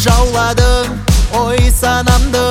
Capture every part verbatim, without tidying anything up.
жауладың ой санамды,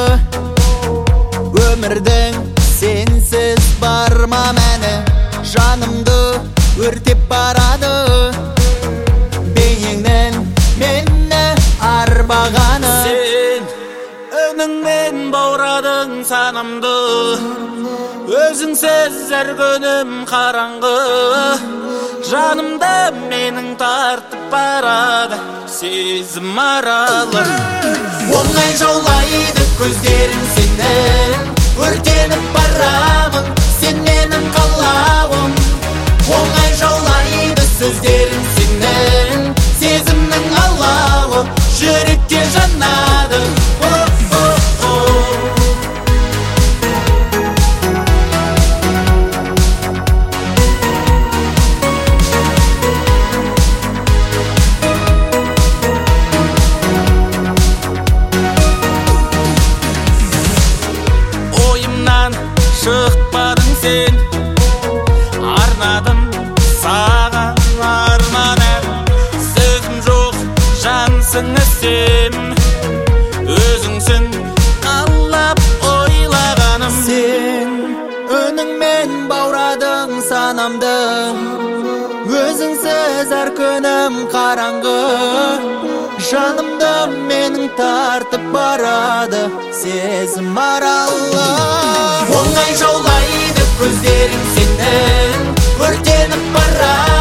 өмірдің сенсіз бар ма мәні, жанымды өртеп барады бейнеңнен мені арбағаны. Сен үніңмен баурадың санамды, өзіңсіз әр күнім қараңғы, жанымды менің тартып барады сезім аралы. Оңай жаулайды көздерің сенің, өртеніп барамын сен менің қалауым. Оңай жаулайды сөздерің сенің, сезімнің алауы жүрекке жанады. Шықпадың сен, арнадым саған арман ән. Сөзім жоқ жансың сен, өзіңсің қалап ойлағаным. Сен үніңмен баурадың санамды, өзіңсіз әр күнім қараңғы, жанымды менің тартып барады сезім аралы. Оңай жаулайды көздерің сенің, өртеніп барады